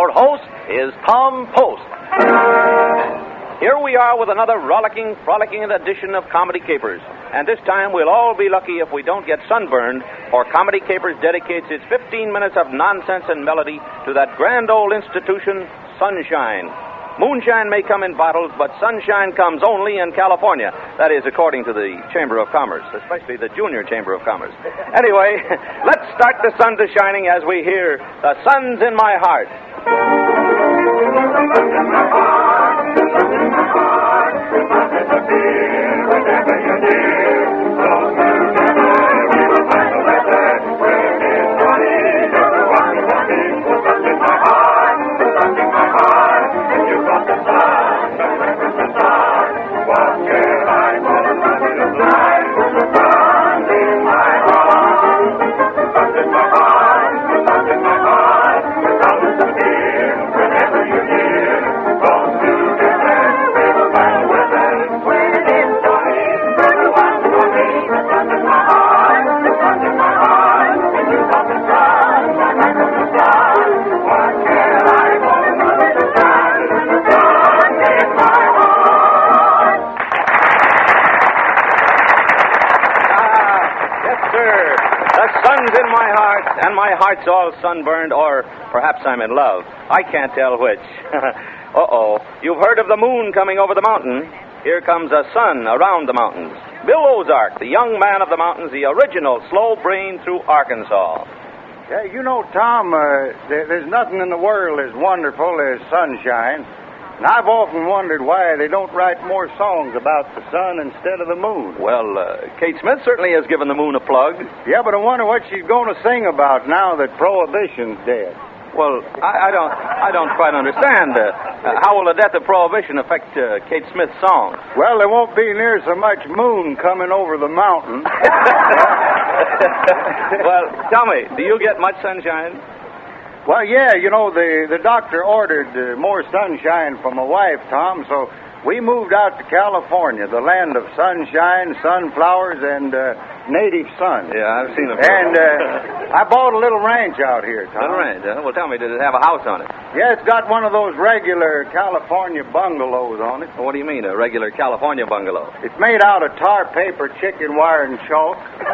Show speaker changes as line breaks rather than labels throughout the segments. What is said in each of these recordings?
Your host is Tom Post. Here we are with another frolicking edition of Comedy Capers. And this time we'll all be lucky if we don't get sunburned, for Comedy Capers dedicates its 15 minutes of nonsense and melody to that grand old institution, sunshine. Moonshine may come in bottles, but sunshine comes only in California. That is, according to the Chamber of Commerce, especially the Junior Chamber of Commerce. Anyway, let's start the sun to shining as we hear The Sun's in My Heart. And my heart's all sunburned, or perhaps I'm in love. I can't tell which. Uh-oh. You've heard of the moon coming over the mountain. Here comes a sun around the mountains. Bill Ozark, the young man of the mountains, the original slow brain through Arkansas.
Yeah, you know, Tom, there's nothing in the world as wonderful as sunshine. And I've often wondered why they don't write more songs about the sun instead of the moon.
Well, Kate Smith certainly has given the moon a plug.
Yeah, but I wonder what she's going to sing about now that Prohibition's dead.
Well, I don't quite understand. How will the death of Prohibition affect Kate Smith's song?
Well, there won't be near so much moon coming over the mountain.
Well, tell me, do you get much sunshine?
Well, yeah, you know, the doctor ordered more sunshine for my wife, Tom, so we moved out to California, the land of sunshine, sunflowers, and native sun.
Yeah, I've seen it.
And I bought a little ranch out here, Tom.
Little ranch, huh? Well, tell me, did it have a house on it?
Yeah, it's got one of those regular California bungalows on it.
Well, what do you mean, a regular California bungalow?
It's made out of tar paper, chicken wire, and chalk.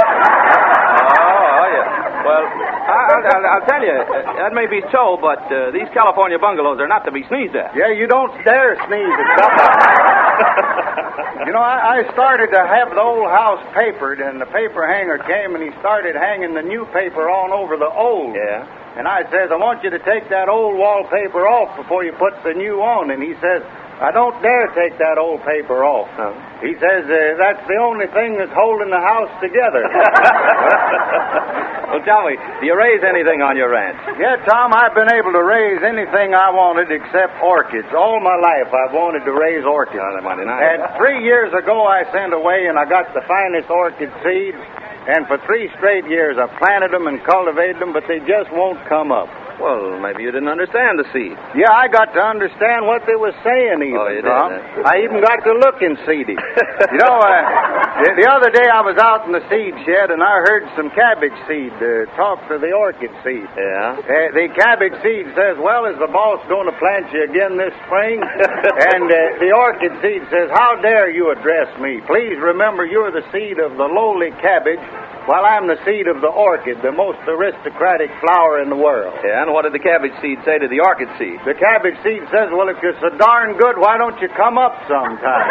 Oh, yeah. Well, I'll tell you, that may be so, but these California bungalows are not to be sneezed at.
Yeah, you don't dare sneeze at somebody. You know, I started to have the old house papered, and the paper hanger came, and he started hanging the new paper on over the old.
Yeah.
And I says, I want you to take that old wallpaper off before you put the new on. And he says, I don't dare take that old paper off.
No.
He says, that's the only thing that's holding the house together.
Well, tell me, do you raise anything on your ranch?
Yeah, Tom, I've been able to raise anything I wanted except orchids. All my life I've wanted to raise orchids.
Oh, that's mighty nice.
And 3 years ago I sent away and I got the finest orchid seeds. And for 3 straight years I planted them and cultivated them, but they just won't come up.
Well, maybe you didn't understand the seed.
Yeah, I got to understand what they were saying even,
Oh, you
Tom.
did?
I even got to looking seedy. You know, the other day I was out in the seed shed and I heard some cabbage seed talk to the orchid seed.
Yeah?
The cabbage seed says, well, is the boss going to plant you again this spring? And the orchid seed says, how dare you address me? Please remember you're the seed of the lowly cabbage, while I'm the seed of the orchid, the most aristocratic flower in the world.
Yeah, and what did the cabbage seed say to the orchid seed?
The cabbage seed says, well, if you're so darn good, why don't you come up sometime?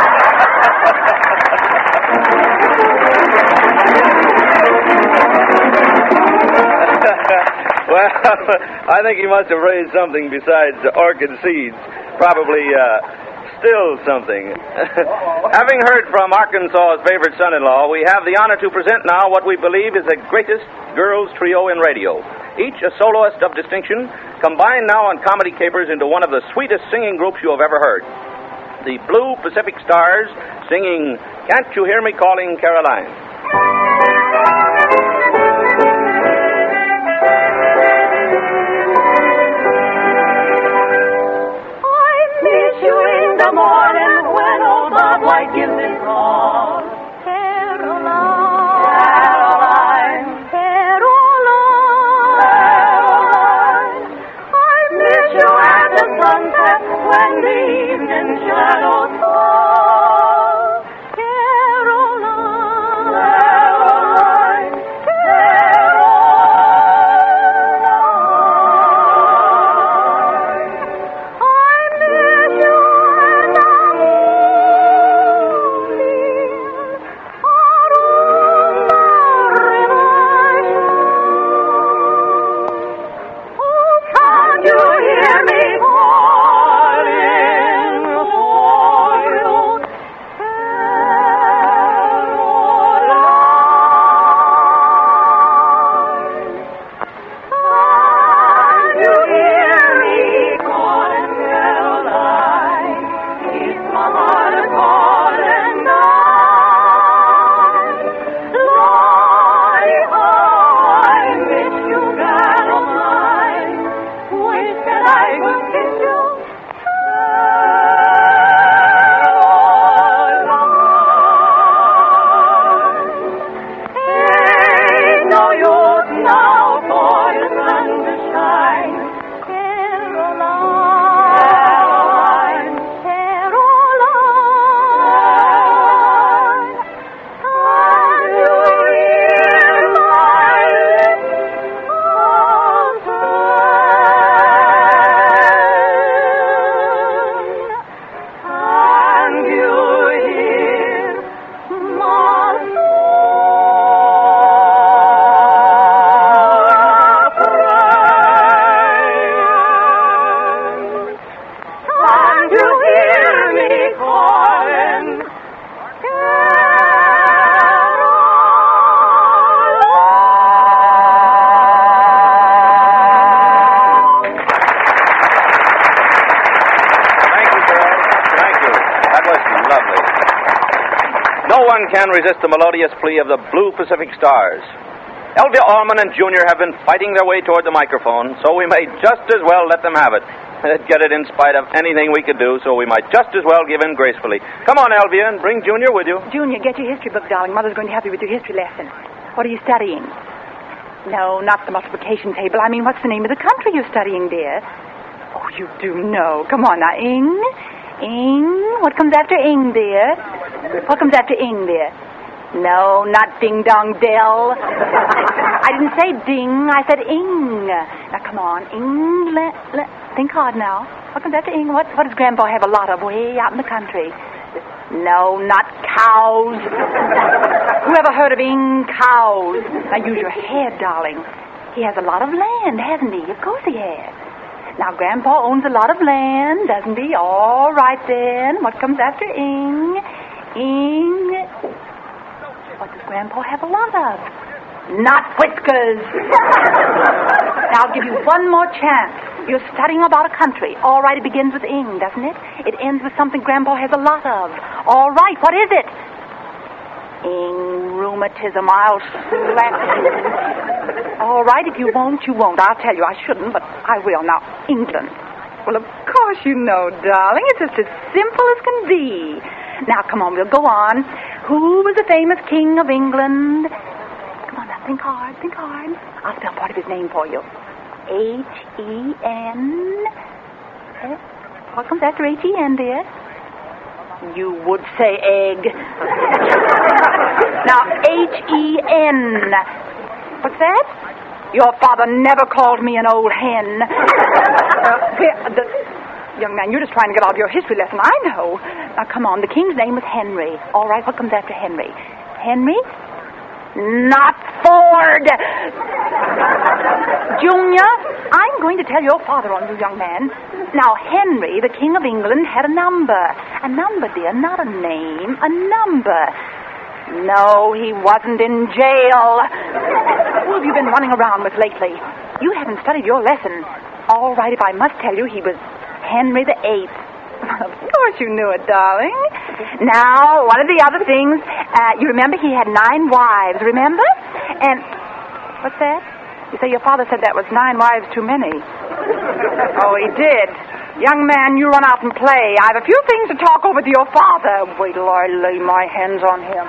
Well, I think he must have raised something besides orchid seeds. Probably still something. Having heard from Arkansas's favorite son-in-law, we have the honor to present now what we believe is the greatest girls' trio in radio. Each a soloist of distinction, combined now on Comedy Capers into one of the sweetest singing groups you have ever heard. The Blue Pacific Stars singing Can't You Hear Me Calling Caroline?
The morning when old Bob White gives his call. Caroline, Caroline, Caroline, I miss
No one can resist the melodious plea of the Blue Pacific Stars. Elvia Allman and Junior have been fighting their way toward the microphone, so we may just as well let them have it. They'd get it in spite of anything we could do, so we might just as well give in gracefully. Come on, Elvia, and bring Junior with you.
Junior, get your history book, darling. Mother's going to help you with your history lesson. What are you studying? No, not the multiplication table. I mean, what's the name of the country you're studying, dear? Oh, you do know. Come on now. Ing. What comes after ing, dear? What comes after ing, dear? No, not ding dong dell. I didn't say ding. I said ing. Now, come on. Think hard now. What comes after ing? What does Grandpa have a lot of way out in the country? No, not cows. Who ever heard of ing cows? Now, use your head, darling. He has a lot of land, hasn't he? Of course he has. Now, Grandpa owns a lot of land, doesn't he? All right, then. What comes after ing? What does Grandpa have a lot of? Not whiskers. Now, I'll give you one more chance. You're studying about a country. All right, it begins with ing, doesn't it? It ends with something Grandpa has a lot of. All right, what is it? Ing, rheumatism, I'll slap you. All right, if you won't, you won't. I'll tell you, I shouldn't, but I will. Now, England. Well, of course you know, darling. It's just as simple as can be. Now, come on, we'll go on. Who was the famous king of England? Come on now, think hard. I'll spell part of his name for you. H-E-N. What comes after H-E-N, dear? You would say egg. Now, H-E-N. What's that? Your father never called me an old hen. Young man, you're just trying to get out of your history lesson. I know. Now, come on. The king's name was Henry. All right, what comes after Henry? Henry? Not Ford. Junior, I'm going to tell your father on you, young man. Now, Henry, the King of England, had a number. A number, dear, not a name. A number. No, he wasn't in jail. Who have you been running around with lately? You haven't studied your lesson. All right, if I must tell you, he was Henry VIII. Of course you knew it, darling. Now, one of the other things, you remember he had 9 wives, remember? And, what's that? You say your father said that was 9 wives too many. Oh, he did. Young man, you run out and play. I have a few things to talk over to your father. Wait till I lay my hands on him.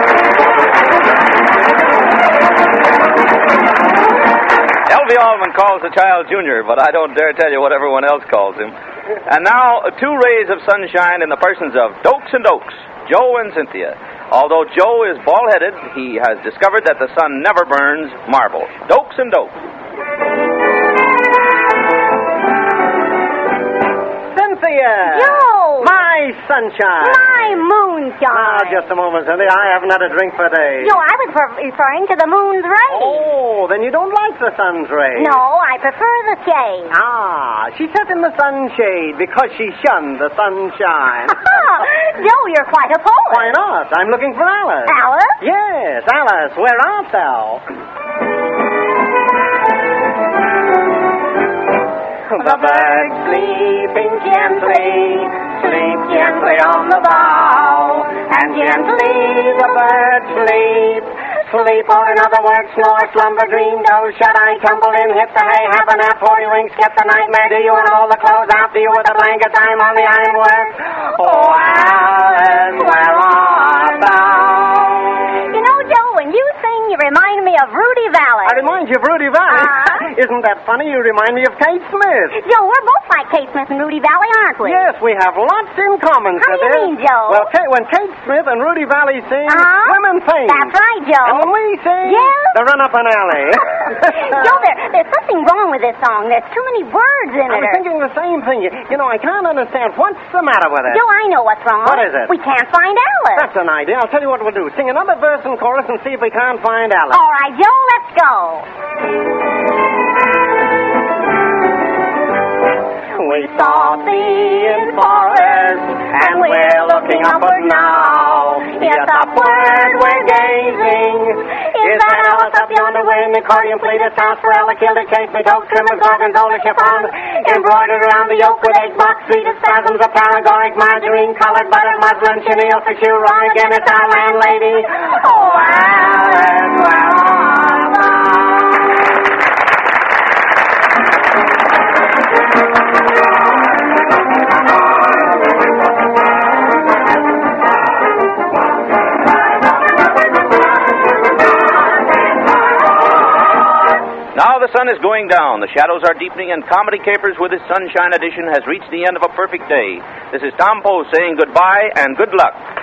Elvia Allman calls the child Junior, but I don't dare tell you what everyone else calls him. And now, 2 rays of sunshine in the persons of Dokes and Dokes, Joe and Cynthia. Although Joe is bald-headed, he has discovered that the sun never burns marble. Dokes and Dokes.
Cynthia!
Joe!
My sunshine!
My moonshine!
Now, just a moment, Cynthia. I haven't had a drink for days.
Joe, I was referring to the moon's rays.
Oh, then you don't like the sun's rays.
No, I prefer the shade.
Ah, she sat in the sunshade because she shunned the sunshine.
Joe, you're quite a poet.
Why not? I'm looking for Alice.
Alice?
Yes, Alice, where art thou? The bird sleeping gently, sleep gently on the bough, and gently the bird sleeps. Sleep, or in other words, snore, slumber, dream, doze, shut eye, tumble in, hit the hay, have a nap, 40 winks, get the nightmare, do you, and all the clothes after you with a blanket, time on the ironwork. Oh, Alice, where art thou?
You know, Joe, when you sing, you remind me of Rudy Valley.
I remind you of Rudy Valley. Isn't that funny? You remind me of Kate Smith.
Joe, we're both like Kate Smith and Rudy Valley, aren't we?
Yes, we have lots in common,
How do you mean, Joe?
Well, when Kate Smith and Rudy Valley sing, women faint.
That's right, Joe.
And when we sing,
yes?
they run up an alley.
Joe, there's something wrong with this song. There's too many words in it.
I'm thinking the same thing. You know, I can't understand. What's the matter with it?
Joe, I know what's wrong.
What is it?
We can't find Alice.
That's an idea. I'll tell you what we'll do. Sing another verse and chorus and see if we can't find Alice.
All right, Joe, let's go.
We saw thee in forest, and we're looking upward now. Yes, upward we're gazing. Is that Alice up up yonder way in the accordion fleet, a sounds for Ella, Kilda, Chase, Midog, Trimmer, Gorgonzola, chiffon, embroidered around the yoke with egg box feet, spasms of paregoric, margarine, colored butter, muslin, chenille, for shoe, wrong again, it's our landlady. Oh, Alice, well,
Now the sun is going down, the shadows are deepening, and Comedy Capers with its Sunshine Edition has reached the end of a perfect day. This is Tom Post saying goodbye and good luck.